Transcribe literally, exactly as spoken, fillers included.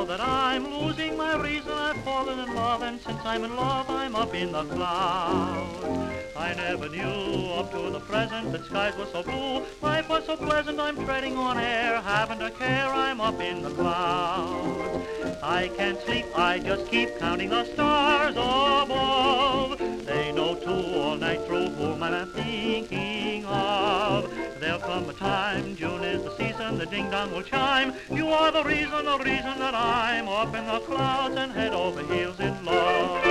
know that I'm losing my reason. I've fallen in love, and since I'm in love, I'm up in the clouds. I never knew up to the present that skies were so blue. Life was so pleasant, I'm treading on air, haven't a care, I'm up in the clouds. I can't sleep, I just keep counting the stars above. They know too all night through whom I'm thinking of. There'll come a time, June is the season, the ding-dong will chime. You are the reason, the reason that I'm up in the clouds and head over heels in love.